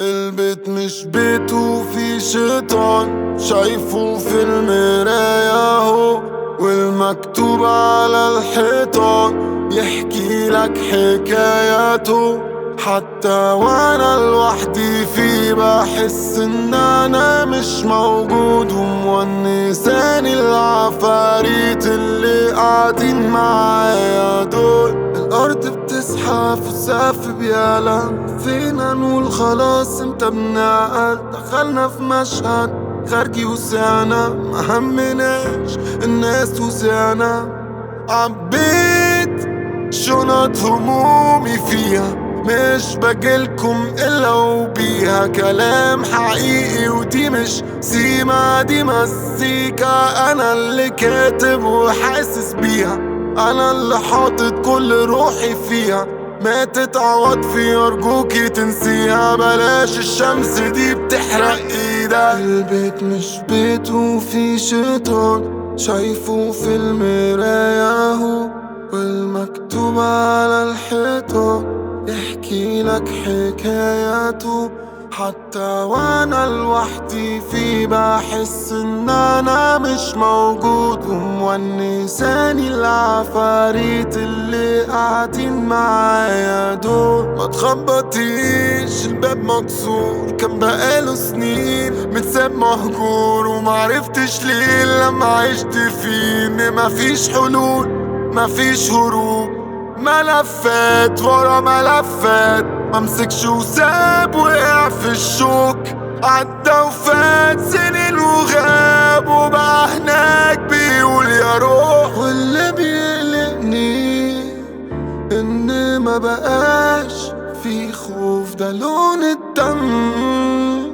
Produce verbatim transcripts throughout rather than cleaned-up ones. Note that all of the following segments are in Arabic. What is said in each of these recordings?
البيت مش بيت وفي شيطان شايفه في المراية هو، والمكتوب على الحيطان يحكي لك حكاياته. حتى وانا لوحدي فيه بحس ان انا مش موجود، ومونساني العفاريت اللي قاعدين معايا دول. الارض بتزحف والسقف بيعلى، فينا نقول خلاص امتى بنعقل. دخلنا في مشهد خارجي وسعنا، ما همناش الناس وسعنا. عبيت شنط همومي فيها، مش بجيلكم الا وبيها كلام حقيقي، ودي مش سيما دي مزيكا. انا اللي كاتب وحاسس بيها، انا اللي حاطط كل روحي فيها. ما تتعوض في ارجوكي تنسيها، بلاش الشمس دي بتحرق ايدك. البيت مش بيت وفي شيطان شايفه في المراية هو، والمكتوب على الحيطان يحكي لك حكاياته. حتى وانا لوحدي فيه بحس ان انا مش موجود، ومونساني العفاريت اللي قاعدين معايا دول. ما تخبطيش الباب مكسور، كان بقاله سنين متساب مهجور، ومعرفتش ليه لما عشت فيه ان مفيش حلول مفيش هروب. ملفات ورا ملفات، ممسكش وساب وقع في الشوك. عدى وفات سنين وغاب، وبقى هناك بيقول يا روح. واللي بيقلقني ان ما بقاش في خوف، ده لون الدم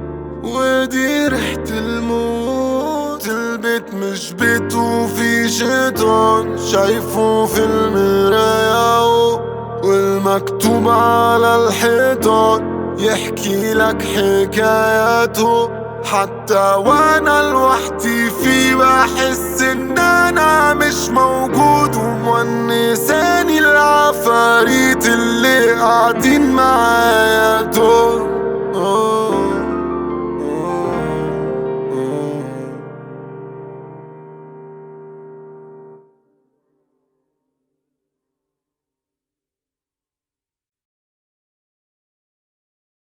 ودي ريحة الموت. البيت مش بيت وفي شيطان شايفه في المراية هو، والمكتوب على الحيطان يحكي لك حكاياته. حتى وانا لوحدي فيه بحس ان انا مش موجود، ومونساني العفاريت اللي قاعدين معايا.